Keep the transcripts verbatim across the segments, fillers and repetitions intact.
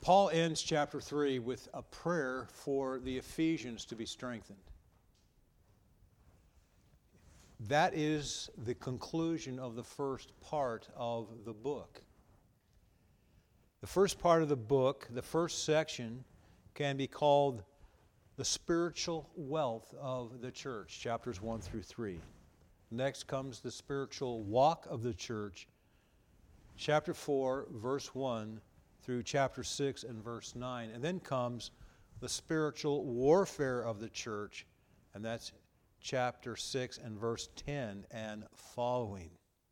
Paul ends chapter three with a prayer for the Ephesians to be strengthened. That is the conclusion of the first part of the book. The first part of the book, the first section, can be called the spiritual wealth of the church, chapters one through three. Next comes the spiritual walk of the church, chapter four, verse one, through chapter six and verse nine. And then comes the spiritual warfare of the church, and that's chapter six and verse ten and following.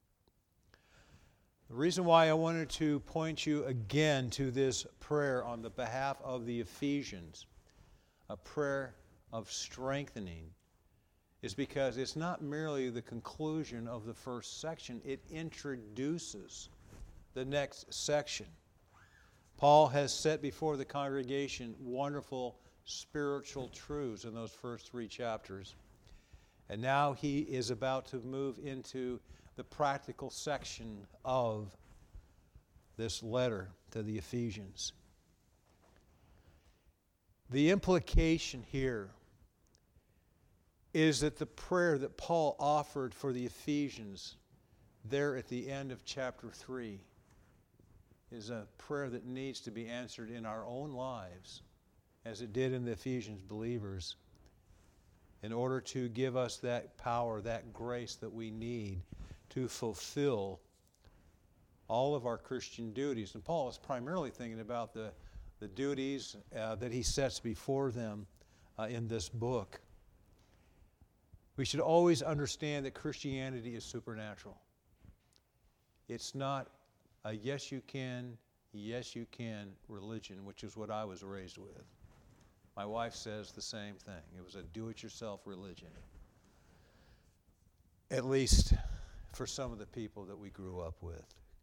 The reason why I wanted to point you again to this prayer on the behalf of the Ephesians, a prayer of strengthening, is because it's not merely the conclusion of the first section, it introduces the next section. Paul has set before the congregation wonderful spiritual truths in those first three chapters. And now he is about to move into the practical section of this letter to the Ephesians. The implication here is that the prayer that Paul offered for the Ephesians there at the end of chapter three is a prayer that needs to be answered in our own lives, as it did in the Ephesians believers, in order to give us that power, that grace that we need to fulfill all of our Christian duties. And Paul is primarily thinking about the, the duties uh, that he sets before them uh, in this book. We should always understand that Christianity is supernatural. It's not a yes you can, yes you can religion, which is what I was raised with. My wife says the same thing. It was a do-it-yourself religion. At least for some of the people that we grew up with.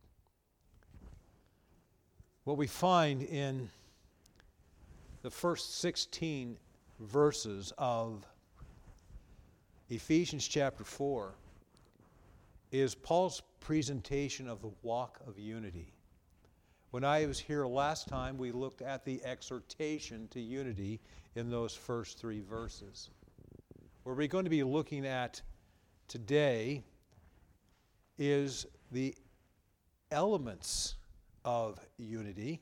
What we find in the first sixteen verses of Ephesians chapter four is Paul's presentation of the walk of unity. When I was here last time, we looked at the exhortation to unity in those first three verses. What we're going to be looking at today is the elements of unity,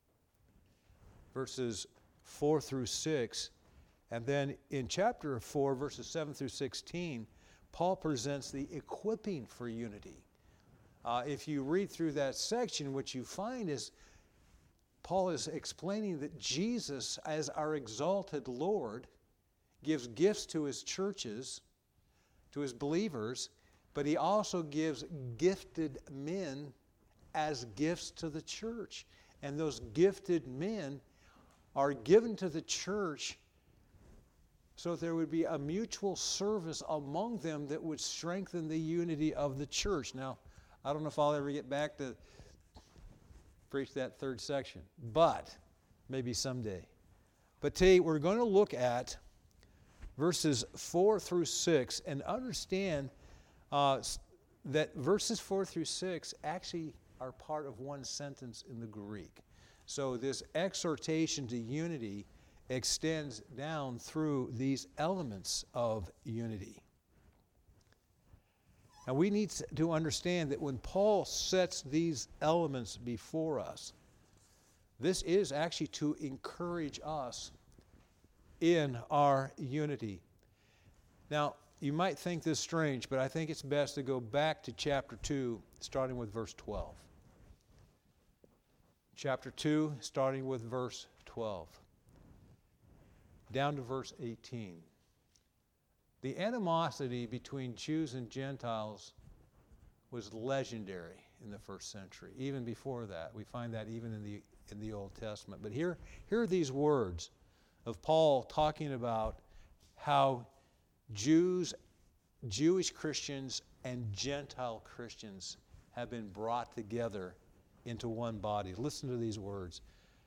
verses four through six. And then in chapter four, verses seven through sixteen, Paul presents the equipping for unity. Uh, if you read through that section, what you find is Paul is explaining that Jesus, as our exalted Lord, gives gifts to his churches, to his believers, but he also gives gifted men as gifts to the church. And those gifted men are given to the church so there would be a mutual service among them that would strengthen the unity of the church. Now, I don't know if I'll ever get back to preach that third section, but maybe someday. But today we're going to look at verses four through six and understand uh, that verses four through six actually are part of one sentence in the Greek. So this exhortation to unity extends down through these elements of unity. And we need to understand that when Paul sets these elements before us, this is actually to encourage us in our unity. Now, you might think this strange, but I think it's best to go back to chapter two, starting with verse twelve. Chapter two, starting with verse twelve. Down to verse eighteen. The animosity between Jews and Gentiles was legendary in the first century. Even before that, we find that even in the in the Old Testament. But here, here are these words of Paul talking about how Jews, Jewish Christians and Gentile Christians have been brought together into one body. Listen to these words.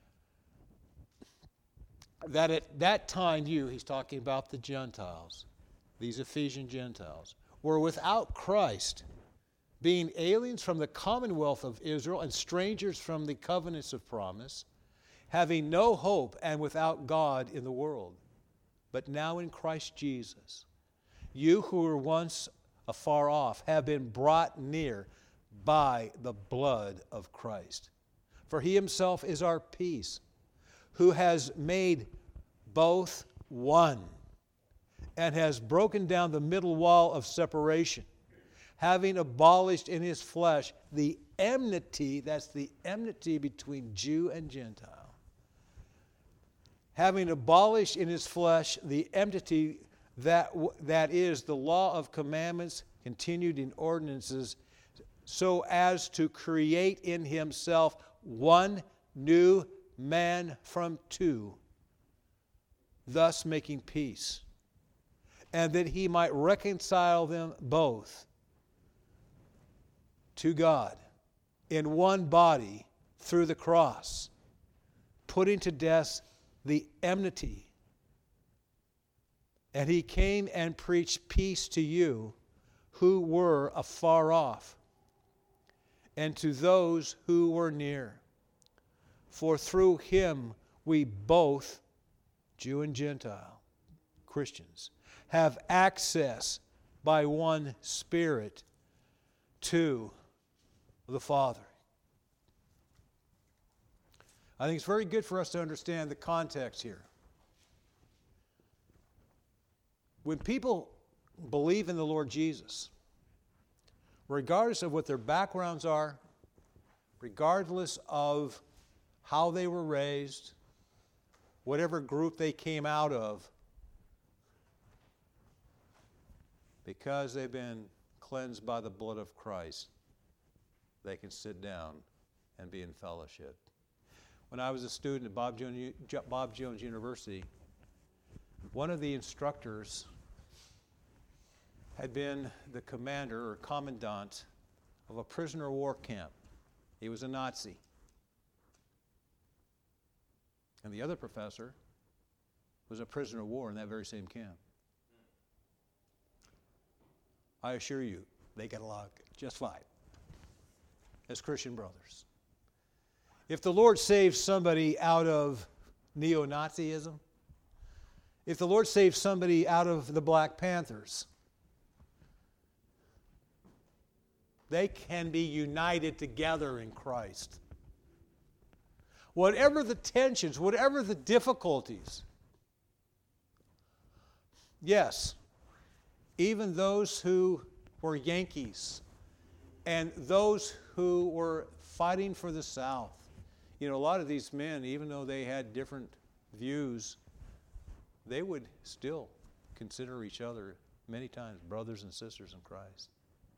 That at that time you, he's talking about the Gentiles, these Ephesian Gentiles, were without Christ, being aliens from the commonwealth of Israel and strangers from the covenants of promise, having no hope and without God in the world. But now in Christ Jesus, you who were once afar off have been brought near by the blood of Christ. For he himself is our peace, who has made both one, and has broken down the middle wall of separation, having abolished in his flesh the enmity, that's the enmity between Jew and Gentile. Having abolished in his flesh the enmity that, that is the law of commandments continued in ordinances, so as to create in himself one new man from two, thus making peace, and that he might reconcile them both to God in one body through the cross, putting to death the enmity. And he came and preached peace to you who were afar off, and to those who were near. For through him we both, Jew and Gentile, Christians, have access by one Spirit to the Father. I think it's very good for us to understand the context here. When people believe in the Lord Jesus, regardless of what their backgrounds are, regardless of how they were raised, whatever group they came out of, because they've been cleansed by the blood of Christ, they can sit down and be in fellowship. When I was a student at Bob Jones, Bob Jones University, one of the instructors had been the commander or commandant of a prisoner of war camp. He was a Nazi. And the other professor was a prisoner of war in that very same camp. I assure you, they get along just fine as Christian brothers. If the Lord saves somebody out of neo-Nazism, if the Lord saves somebody out of the Black Panthers, they can be united together in Christ. Whatever the tensions, whatever the difficulties, yes, even those who were Yankees and those who were fighting for the South, you know, a lot of these men, even though they had different views, they would still consider each other many times brothers and sisters in Christ.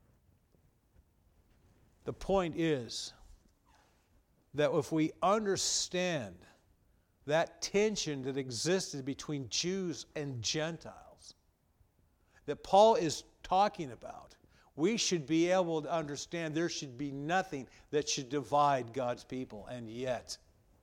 The point is that if we understand that tension that existed between Jews and Gentiles, that Paul is talking about, we should be able to understand there should be nothing that should divide God's people. And yet,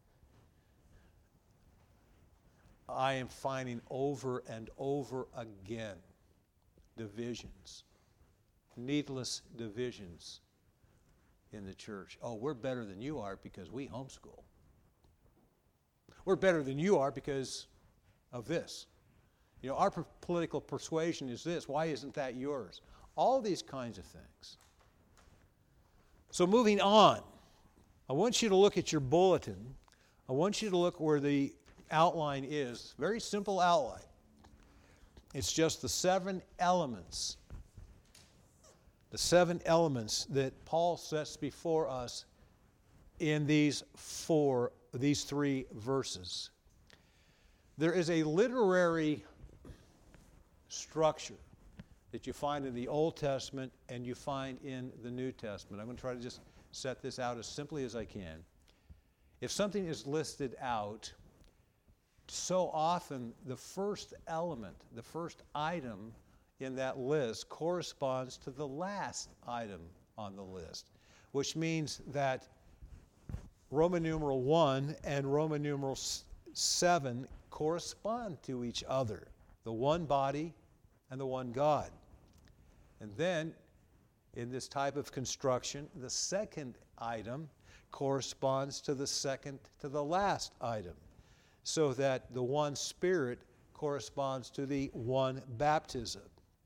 I am finding over and over again divisions, needless divisions in the church. Oh, we're better than you are because we homeschool. We're better than you are because of this. You know, our per- political persuasion is this. Why isn't that yours? All these kinds of things. So moving on, I want you to look at your bulletin. I want you to look where the outline is. Very simple outline. It's just the seven elements. The seven elements that Paul sets before us in these four, these three verses. There is a literary structure that you find in the Old Testament and you find in the New Testament. I'm going to try to just set this out as simply as I can. If something is listed out, so often the first element, the first item in that list corresponds to the last item on the list, which means that Roman numeral one and Roman numeral seven correspond to each other, the one body and the one God. And then, in this type of construction, the second item corresponds to the second to the last item, so that the one Spirit corresponds to the one baptism.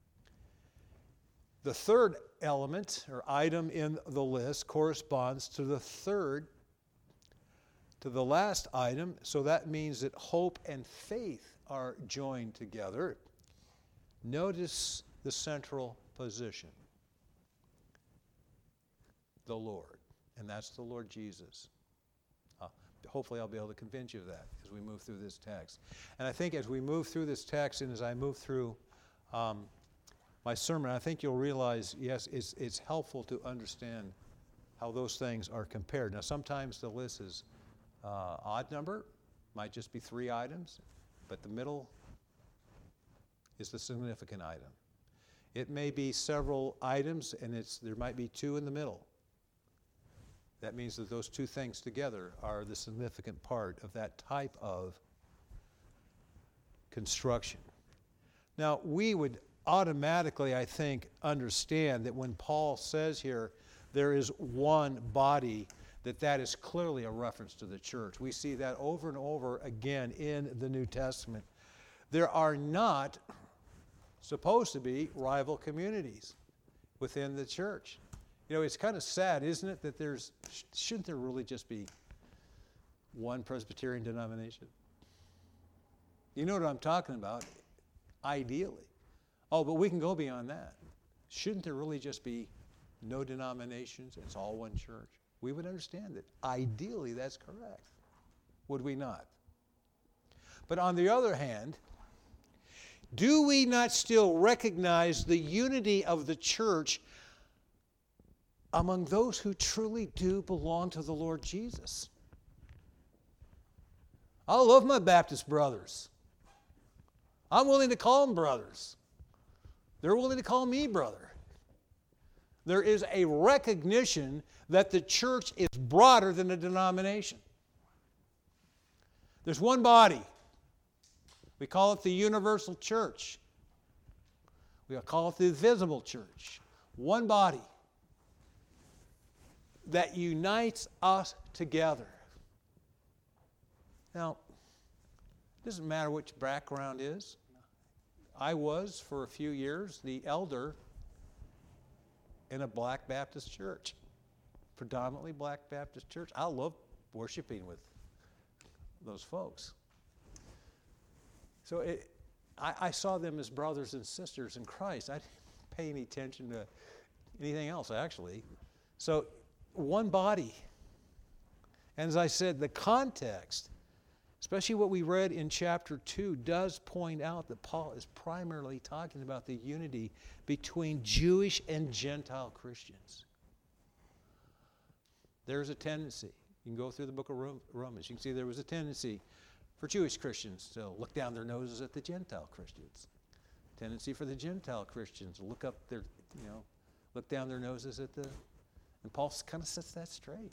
The third element or item in the list corresponds to the third to the last item, so that means that hope and faith are joined together. Notice the central position. The Lord. And that's the Lord Jesus. Uh, hopefully I'll be able to convince you of that as we move through this text. And I think as we move through this text and as I move through um, my sermon, I think you'll realize, yes, it's, it's helpful to understand how those things are compared. Now, sometimes the list is uh, odd number, might just be three items, but the middle is the significant item. It may be several items, and it's there might be two in the middle. That means that those two things together are the significant part of that type of construction. Now, we would automatically, I think, understand that when Paul says here, there is one body, that that is clearly a reference to the church. We see that over and over again in the New Testament. There are not supposed to be rival communities within the church. You know, it's kind of sad, isn't it, that there's, shouldn't there really just be one Presbyterian denomination? You know what I'm talking about, ideally. Oh, but we can go beyond that. Shouldn't there really just be no denominations? It's all one church. We would understand that. Ideally, that's correct. Would we not? But on the other hand, do we not still recognize the unity of the church among those who truly do belong to the Lord Jesus? I love my Baptist brothers. I'm willing to call them brothers. They're willing to call me brother. There is a recognition that the church is broader than a denomination. There's one body. We call it the universal church. We call it the visible church. One body that unites us together. Now, it doesn't matter which background is. I was, for a few years, the elder in a Black Baptist church, predominantly Black Baptist church. I love worshiping with those folks. So it, I, I saw them as brothers and sisters in Christ. I didn't pay any attention to anything else, actually. So, one body. And as I said, the context, especially what we read in chapter two, does point out that Paul is primarily talking about the unity between Jewish and Gentile Christians. There's a tendency. You can go through the book of Romans. You can see there was a tendency for Jewish Christians to look down their noses at the Gentile Christians. Tendency for the Gentile Christians to look up their, you know, look down their noses at the, and Paul kind of sets that straight.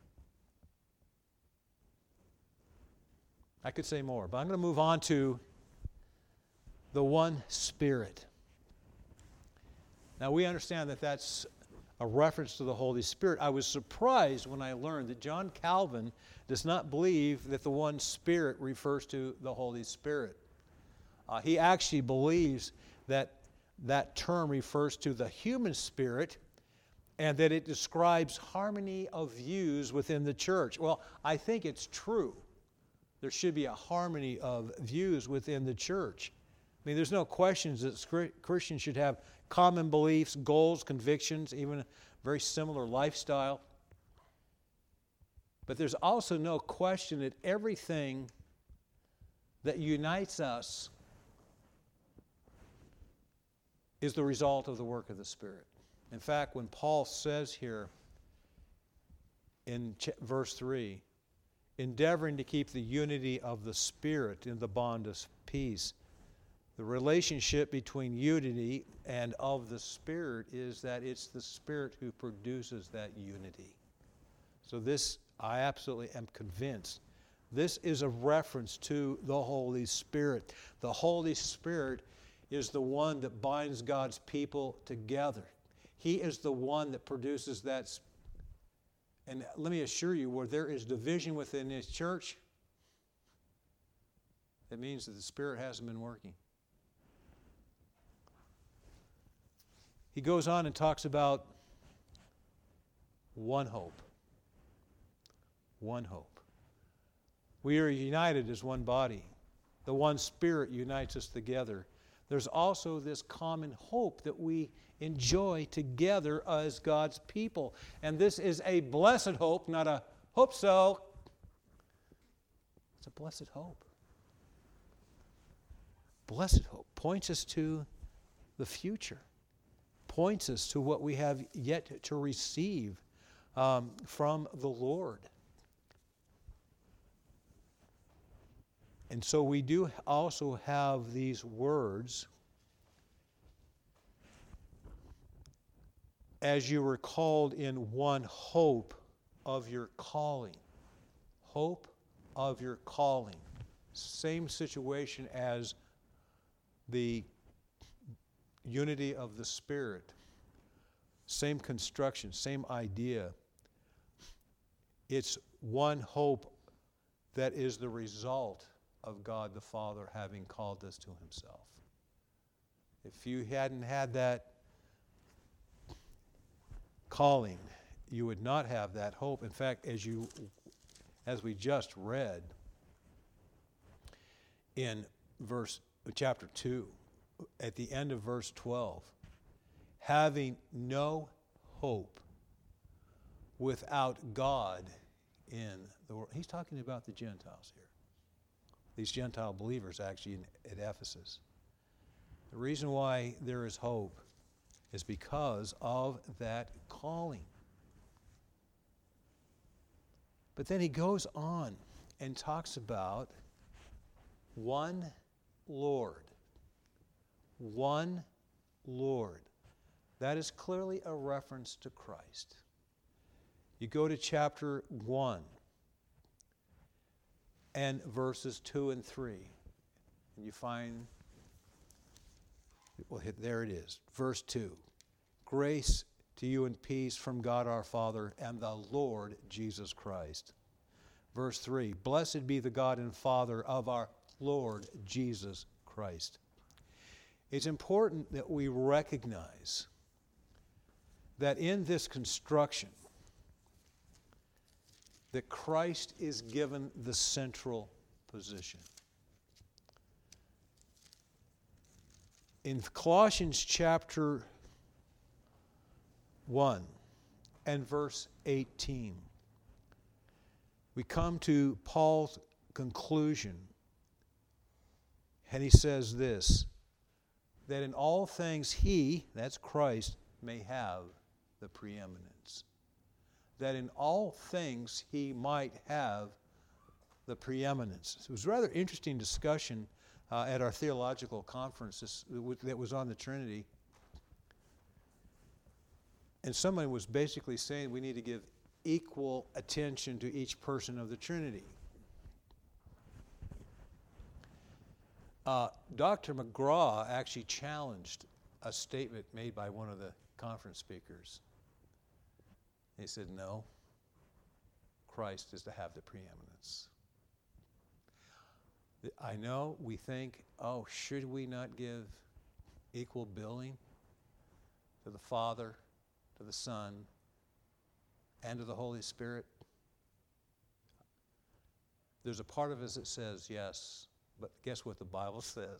I could say more, but I'm going to move on to the one Spirit. Now we understand that that's a reference to the Holy Spirit. I was surprised when I learned that John Calvin does not believe that the one Spirit refers to the Holy Spirit. Uh, he actually believes that that term refers to the human spirit and that it describes harmony of views within the church. Well, I think it's true. There should be a harmony of views within the church. I mean, there's no questions that Christians should have common beliefs, goals, convictions, even a very similar lifestyle. But there's also no question that everything that unites us is the result of the work of the Spirit. In fact, when Paul says here in verse three, endeavoring to keep the unity of the Spirit in the bond of peace, the relationship between unity and of the Spirit is that it's the Spirit who produces that unity. So this, I absolutely am convinced, this is a reference to the Holy Spirit. The Holy Spirit is the one that binds God's people together. He is the one that produces that And let me assure you, where there is division within this church, it means that the Spirit hasn't been working. He goes on and talks about one hope. One hope. We are united as one body. The one Spirit unites us together. There's also this common hope that we enjoy together as God's people. And this is a blessed hope, not a hope so. It's a blessed hope. Blessed hope points us to the future, points us to what we have yet to receive um, from the Lord. And so we do also have these words, as you were called in one hope of your calling. Hope of your calling. Same situation as the unity of the Spirit. Same construction, same idea. It's one hope that is the result of God the Father having called us to Himself. If you hadn't had that calling, you would not have that hope. In fact, as you, as we just read in verse chapter two, at the end of verse twelve, having no hope without God in the world. He's talking about the Gentiles here. These Gentile believers actually in, at Ephesus. The reason why there is hope is because of that calling. But then he goes on and talks about one Lord. One Lord. That is clearly a reference to Christ. You go to chapter one and verses two and three, and you find, well, there it is, verse two. Grace to you and peace from God our Father and the Lord Jesus Christ. Verse three, blessed be the God and Father of our Lord Jesus Christ. It's important that we recognize that in this construction, that Christ is given the central position. In Colossians chapter one and verse eighteen, we come to Paul's conclusion, and he says this, that in all things he, that's Christ, may have the preeminence. That in all things he might have the preeminence. It was a rather interesting discussion uh, at our theological conference this, that was on the Trinity. And someone was basically saying we need to give equal attention to each person of the Trinity. Uh, Doctor McGraw actually challenged a statement made by one of the conference speakers. He said, no, Christ is to have the preeminence. I know we think, oh, should we not give equal billing to the Father, to the Son, and to the Holy Spirit? There's a part of us that says yes, but guess what the Bible says?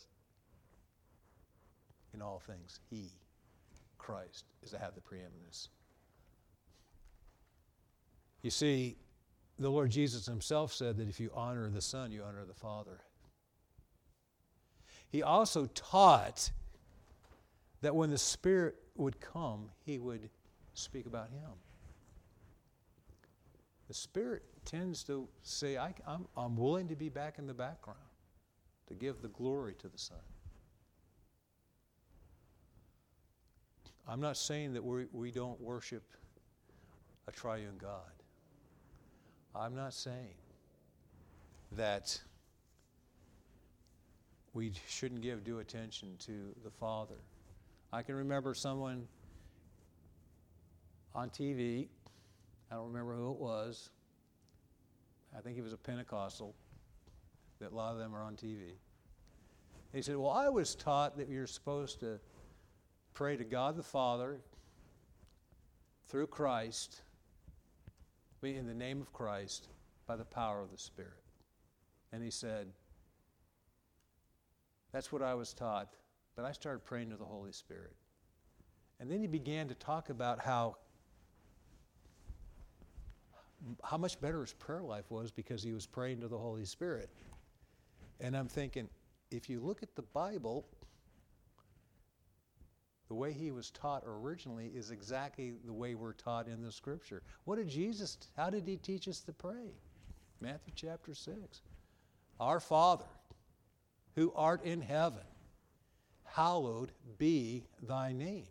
In all things, He, Christ, is to have the preeminence. You see, the Lord Jesus Himself said that if you honor the Son, you honor the Father. He also taught that when the Spirit would come, He would speak about Him. The Spirit tends to say, I, I'm, I'm willing to be back in the background, to give the glory to the Son. I'm not saying that we, we don't worship a triune God. I'm not saying that we shouldn't give due attention to the Father. I can remember someone on T V I don't remember who it was. I think he was a Pentecostal. That a lot of them are on T V. He said, well, I was taught that you're supposed to pray to God the Father through Christ, in the name of Christ, by the power of the Spirit. And he said, that's what I was taught, but I started praying to the Holy Spirit. And then he began to talk about how how much better his prayer life was because he was praying to the Holy Spirit. And I'm thinking, if you look at the Bible, the way he was taught originally is exactly the way we're taught in the Scripture. What did Jesus, how did he teach us to pray? Matthew chapter six. Our Father, who art in heaven, hallowed be thy name.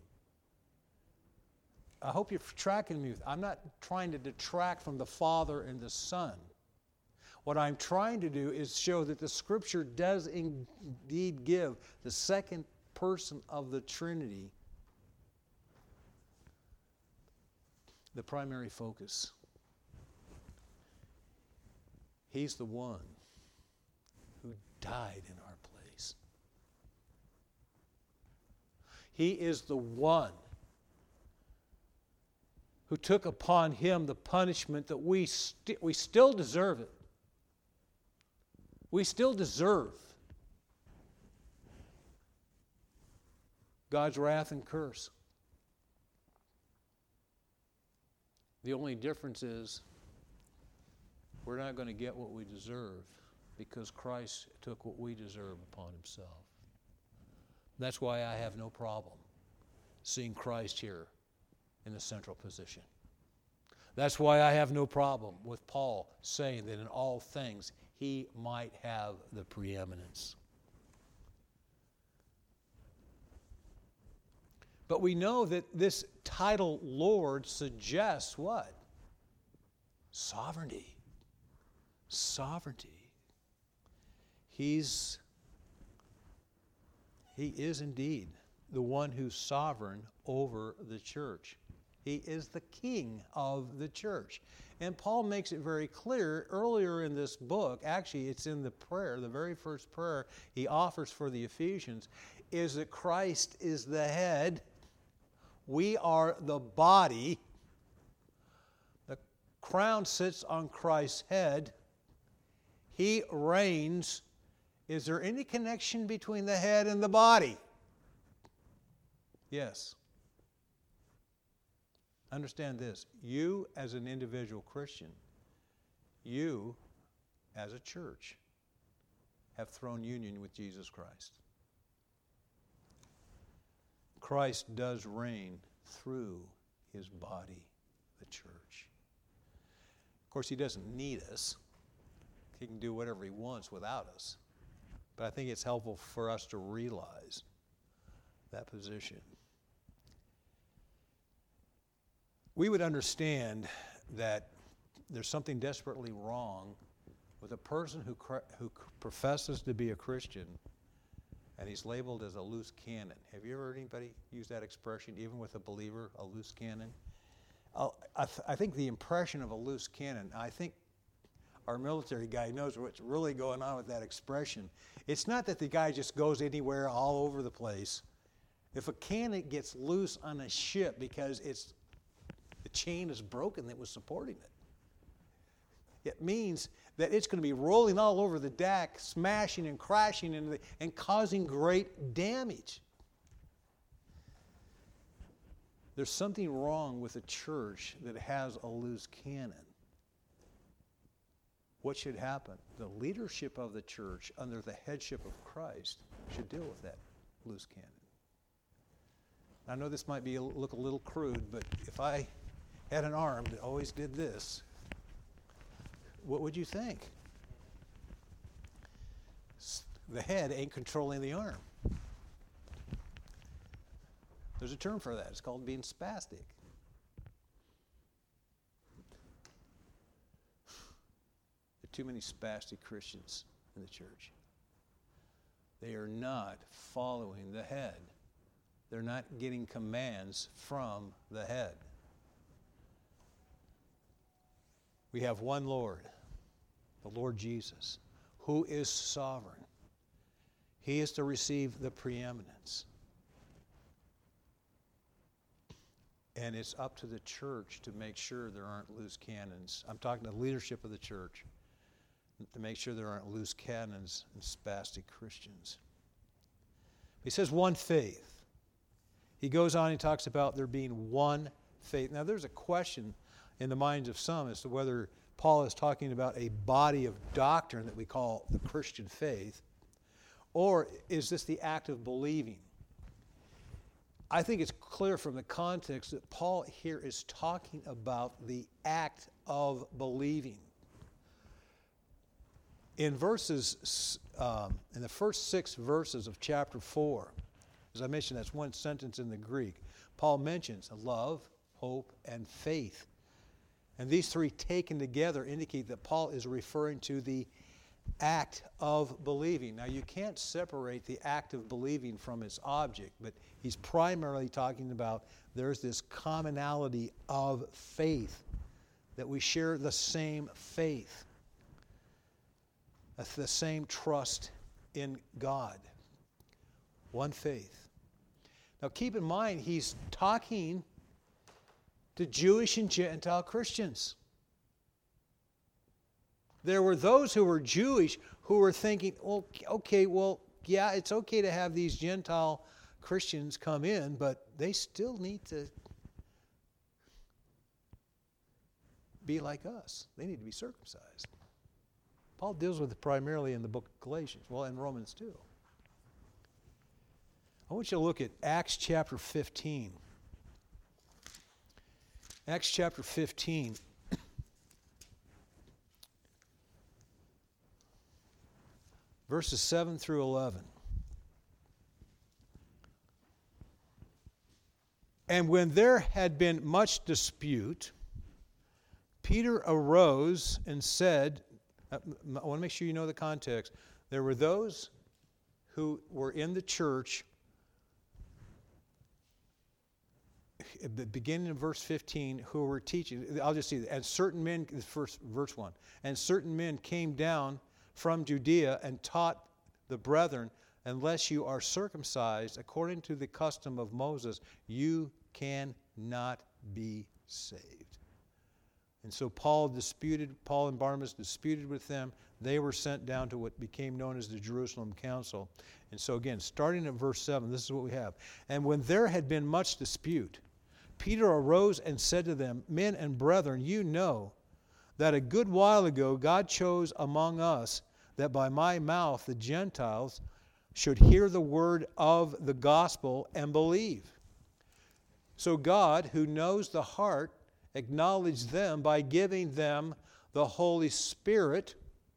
I hope you're tracking me. I'm not trying to detract from the Father and the Son. What I'm trying to do is show that the Scripture does indeed give the second person of the Trinity the primary focus. He's the one who died in our place. He is the one who took upon him the punishment that we, st- we still deserve it. We still deserve God's wrath and curse. The only difference is we're not going to get what we deserve because Christ took what we deserve upon himself. That's why I have no problem seeing Christ here in the central position. That's why I have no problem with Paul saying that in all things he might have the preeminence. But we know that this title, Lord, suggests what? Sovereignty. Sovereignty. He's, he is indeed the one who's sovereign over the church. He is the king of the church. And Paul makes it very clear earlier in this book, actually it's in the prayer, the very first prayer he offers for the Ephesians, is that Christ is the head. We are the body. The crown sits on Christ's head. He reigns. Is there any connection between the head and the body? Yes. Understand this. You as an individual Christian, you as a church, have thrown union with Jesus Christ. Christ does reign through his body, the church. Of course, he doesn't need us. He can do whatever he wants without us. But I think it's helpful for us to realize that position. We would understand that there's something desperately wrong with a person who, who professes to be a Christian and he's labeled as a loose cannon. Have you ever heard anybody use that expression, even with a believer, a loose cannon? Uh, I, th- I think the impression of a loose cannon, I think our military guy knows what's really going on with that expression. It's not that the guy just goes anywhere all over the place. If a cannon gets loose on a ship because it's the chain is broken that was supporting it, it means that it's going to be rolling all over the deck, smashing and crashing into the, and causing great damage. There's something wrong with a church that has a loose cannon. What should happen? The leadership of the church under the headship of Christ should deal with that loose cannon. I know this might be a, look a little crude, but if I had an arm that always did this, what would you think? The head ain't controlling the arm. There's a term for that. It's called being spastic. There are too many spastic Christians in the church. They are not following the head. They're not getting commands from the head. We have one Lord, the Lord Jesus, who is sovereign. He is to receive the preeminence. And it's up to the church to make sure there aren't loose cannons. I'm talking to the leadership of the church, to make sure there aren't loose cannons and spastic Christians. He says one faith. He goes on, he talks about there being one faith. Now there's a question in the minds of some as to whether Paul is talking about a body of doctrine that we call the Christian faith, or is this the act of believing? I think it's clear from the context that Paul here is talking about the act of believing. In verses, um, in the first six verses of chapter four, as I mentioned, that's one sentence in the Greek, Paul mentions love, hope, and faith. And these three taken together indicate that Paul is referring to the act of believing. Now, you can't separate the act of believing from its object, but he's primarily talking about there's this commonality of faith, that we share the same faith, the same trust in God. One faith. Now, keep in mind, he's talking to Jewish and Gentile Christians. There were those who were Jewish who were thinking, oh, okay, well, yeah, it's okay to have these Gentile Christians come in, but they still need to be like us. They need to be circumcised. Paul deals with it primarily in the book of Galatians, well, in Romans too. I want you to look at Acts chapter fifteen. Acts chapter fifteen. Verses seven through eleven. And when there had been much dispute, Peter arose and said, I want to make sure you know the context. There were those who were in the church, beginning in verse fifteen, who were teaching. I'll just see that. And certain men, first verse one, and certain men came down from Judea and taught the brethren, unless you are circumcised according to the custom of Moses, you cannot be saved. And so Paul disputed, Paul and Barnabas disputed with them. They were sent down to what became known as the Jerusalem Council. And so again, starting at verse seven, this is what we have. And when there had been much dispute, Peter arose and said to them, men and brethren, you know that a good while ago God chose among us that by my mouth the Gentiles should hear the word of the gospel and believe. So God, who knows the heart, acknowledged them by giving them the Holy Spirit.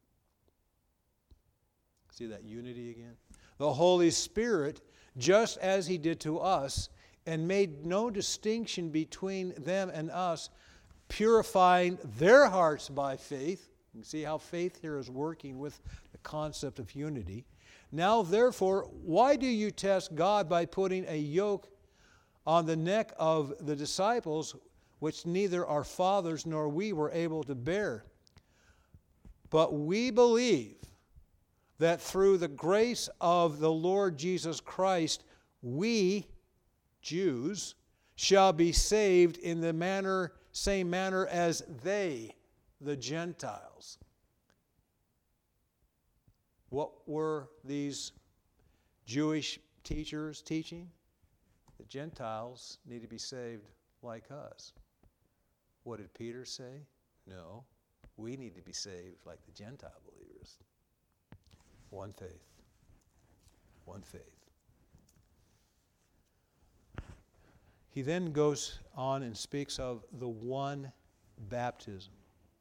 See that unity again? The Holy Spirit, just as He did to us, and made no distinction between them and us, purifying their hearts by faith. You can see how faith here is working with the concept of unity. Now, therefore, why do you test God by putting a yoke on the neck of the disciples, which neither our fathers nor we were able to bear? But we believe that through the grace of the Lord Jesus Christ, we, Jews, shall be saved in the manner, same manner as they, the Gentiles. What were these Jewish teachers teaching? The Gentiles need to be saved like us. What did Peter say? No, we need to be saved like the Gentile believers. One faith. One faith. He then goes on and speaks of the one baptism.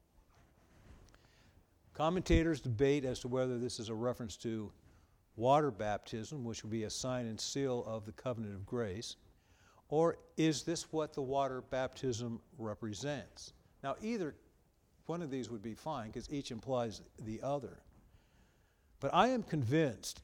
Commentators debate as to whether this is a reference to water baptism, which would be a sign and seal of the covenant of grace, or is this what the water baptism represents? Now, either one of these would be fine because each implies the other. But I am convinced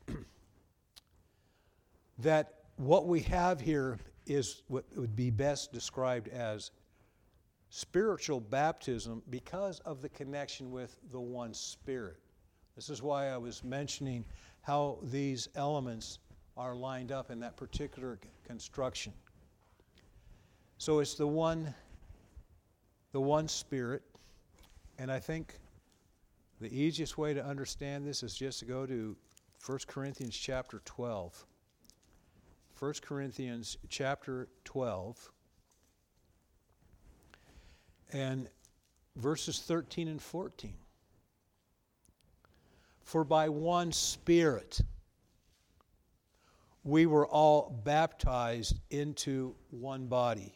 that what we have here is what would be best described as spiritual baptism because of the connection with the one Spirit. This is why I was mentioning how these elements are lined up in that particular construction. So it's the one, the one Spirit, and I think the easiest way to understand this is just to go to First Corinthians chapter twelve. First Corinthians chapter twelve, and verses thirteen and fourteen. For by one Spirit we were all baptized into one body.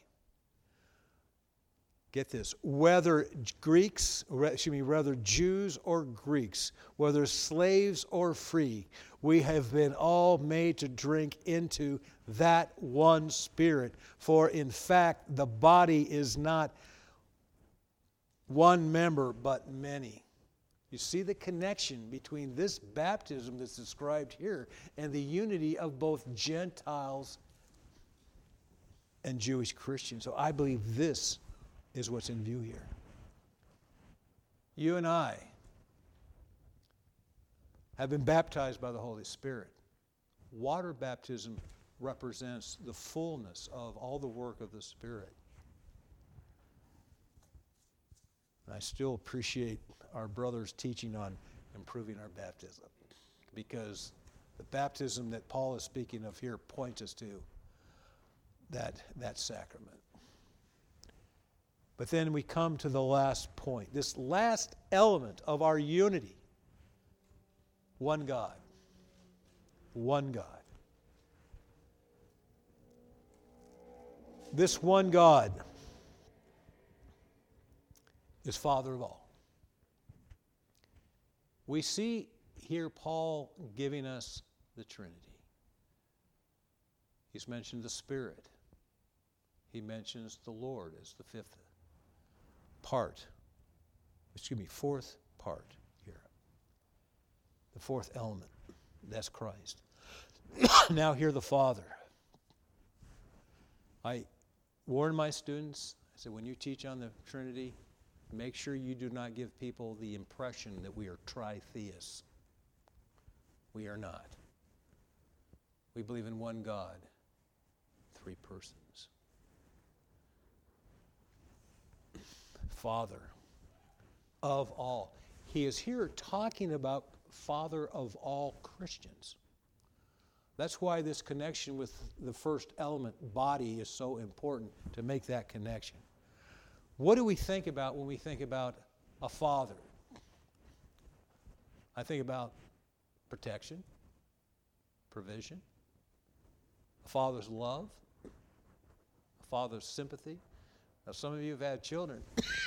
Get this, whether Greeks, or excuse me, whether Jews or Greeks, whether slaves or free, we have been all made to drink into that one Spirit. For in fact, the body is not one member, but many. You see the connection between this baptism that's described here and the unity of both Gentiles and Jewish Christians. So I believe this is what's in view here. You and I have been baptized by the Holy Spirit. Water baptism represents the fullness of all the work of the Spirit. And I still appreciate our brother's teaching on improving our baptism, because the baptism that Paul is speaking of here points us to that, that sacrament. But then we come to the last point, this last element of our unity. One God. One God. This one God is Father of all. We see here Paul giving us the Trinity. He's mentioned the Spirit. He mentions the Lord as the fifth part, excuse me, fourth part here. The fourth element, that's Christ. Now hear the Father. I warn my students, I said, when you teach on the Trinity, make sure you do not give people the impression that we are tritheists. We are not. We believe in one God, three persons. Father of all. He is here talking about Father of all Christians. That's why this connection with the first element, body, is so important, to make that connection. What do we think about when we think about a father? I think about protection, provision, a father's love, a father's sympathy. Now, some of you have had children.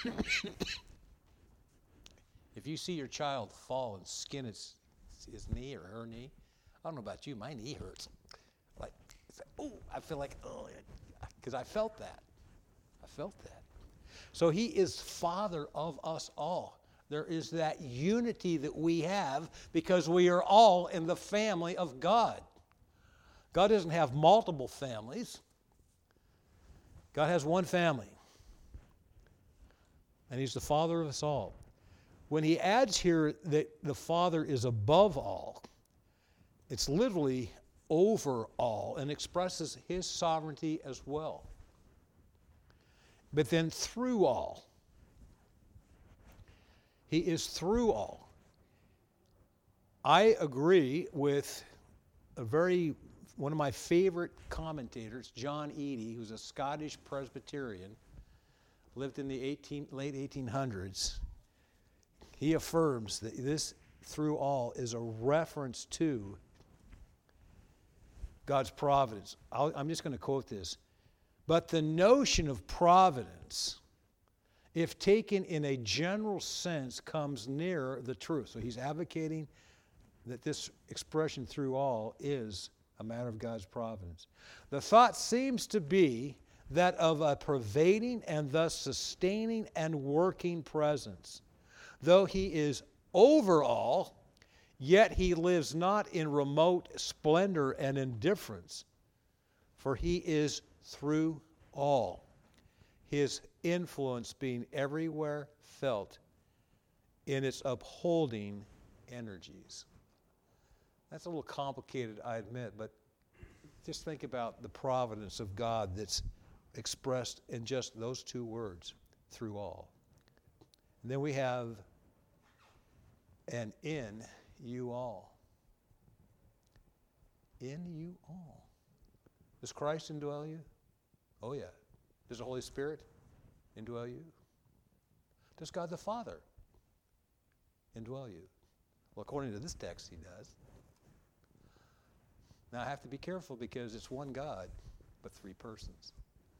If you see your child fall and skin his, his knee or her knee, I don't know about you, my knee hurts. Like, oh, I feel like, oh, because I felt that. I felt that. So he is Father of us all. There is that unity that we have because we are all in the family of God. God doesn't have multiple families. God has one family. And he's the Father of us all. When he adds here that the Father is above all, it's literally over all and expresses his sovereignty as well. But then through all. He is through all. I agree with a very, one of my favorite commentators, John Eadie, who's a Scottish Presbyterian, lived in the eighteen, late eighteen hundreds. He affirms that this through all is a reference to God's providence. I'll, I'm just going to quote this. But the notion of providence, if taken in a general sense, comes near the truth. So he's advocating that this expression through all is a matter of God's providence. The thought seems to be that of a pervading and thus sustaining and working presence. Though he is over all, yet he lives not in remote splendor and indifference, for he is through all. His influence being everywhere felt in its upholding energies. That's a little complicated, I admit, but just think about the providence of God that's expressed in just those two words, through all. And then we have, and in you all. In you all. Does Christ indwell you? Oh, yeah. Does the Holy Spirit indwell you? Does God the Father indwell you? Well, according to this text, he does. Now, I have to be careful because it's one God, but three persons.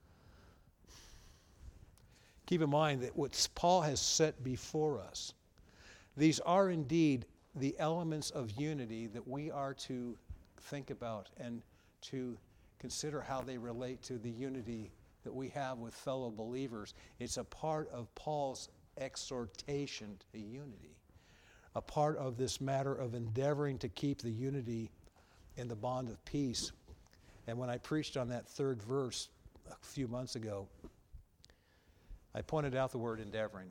Keep in mind that what Paul has set before us, these are indeed the elements of unity that we are to think about and to consider how they relate to the unity that we have with fellow believers. It's a part of Paul's exhortation to unity, a part of this matter of endeavoring to keep the unity in the bond of peace. And when I preached on that third verse a few months ago, I pointed out the word endeavoring.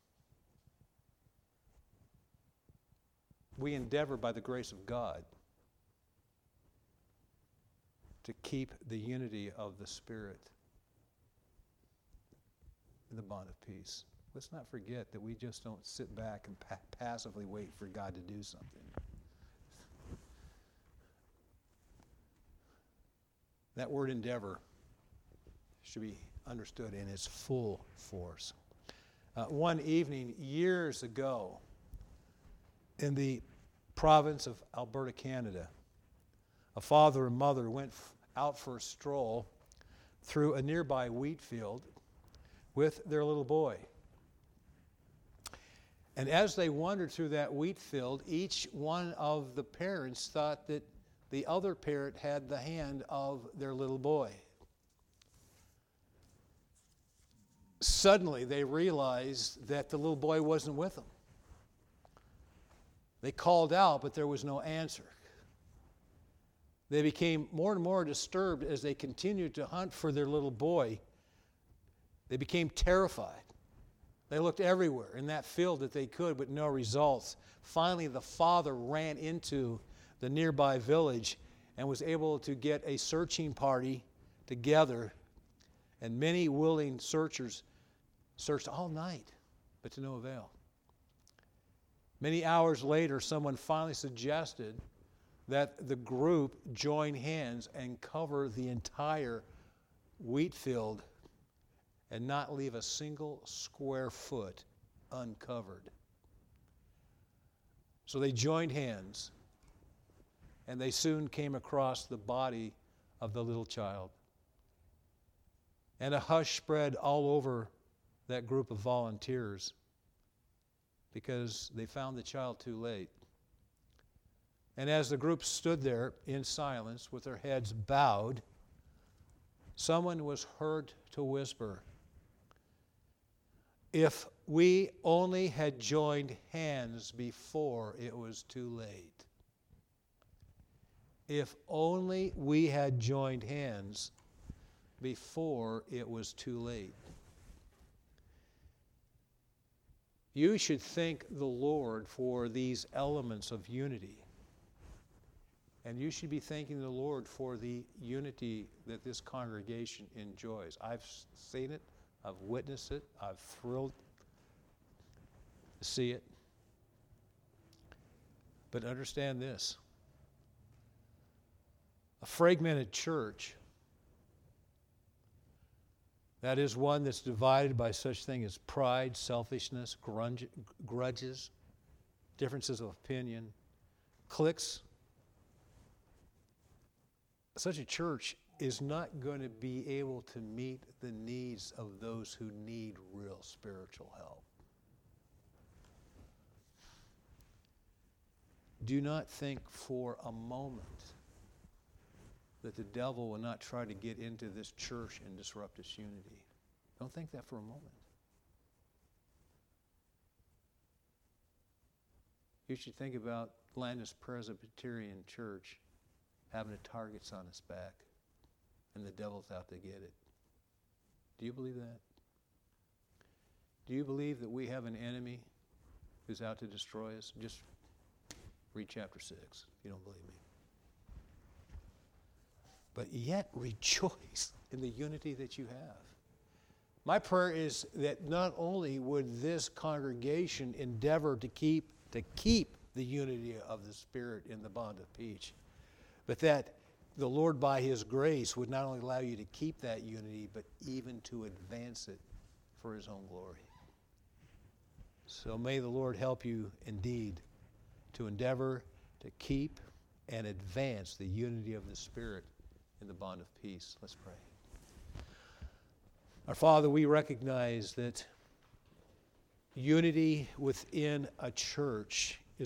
We endeavor by the grace of God to keep the unity of the Spirit in the bond of peace. Let's not forget that we just don't sit back and pa- passively wait for God to do something. That word endeavor should be understood in its full force. Uh, one evening, years ago, in the province of Alberta, Canada, a father and mother went f- out for a stroll through a nearby wheat field with their little boy. And as they wandered through that wheat field, each one of the parents thought that the other parent had the hand of their little boy. Suddenly, they realized that the little boy wasn't with them. They called out, but there was no answer. They became more and more disturbed as they continued to hunt for their little boy. They became terrified. They looked everywhere in that field that they could, but no results. Finally, the father ran into the nearby village and was able to get a searching party together, and many willing searchers searched all night, but to no avail. Many hours later, someone finally suggested that the group join hands and cover the entire wheat field and not leave a single square foot uncovered. So they joined hands, and they soon came across the body of the little child. And a hush spread all over that group of volunteers because they found the child too late. And as the group stood there in silence with their heads bowed, someone was heard to whisper, "If we only had joined hands before it was too late. If only we had joined hands before it was too late." You should thank the Lord for these elements of unity. And you should be thanking the Lord for the unity that this congregation enjoys. I've seen it, I've witnessed it, I've thrilled to see it. But understand this. A fragmented church, that is one that's divided by such thing as pride, selfishness, grunge, grudges, differences of opinion, cliques. Such a church is not going to be able to meet the needs of those who need real spiritual help. Do not think for a moment that the devil will not try to get into this church and disrupt its unity. Don't think that for a moment. You should think about Landis Presbyterian Church having the targets on its back and the devil's out to get it. Do you believe that? Do you believe that we have an enemy who's out to destroy us? Just read chapter six if you don't believe me. But yet rejoice in the unity that you have. My prayer is that not only would this congregation endeavor to keep to keep the unity of the Spirit in the bond of peace, but that the Lord by His grace would not only allow you to keep that unity, but even to advance it for His own glory. So may the Lord help you indeed to endeavor to keep and advance the unity of the Spirit in the bond of peace. Let's pray. Our Father, we recognize that unity within a church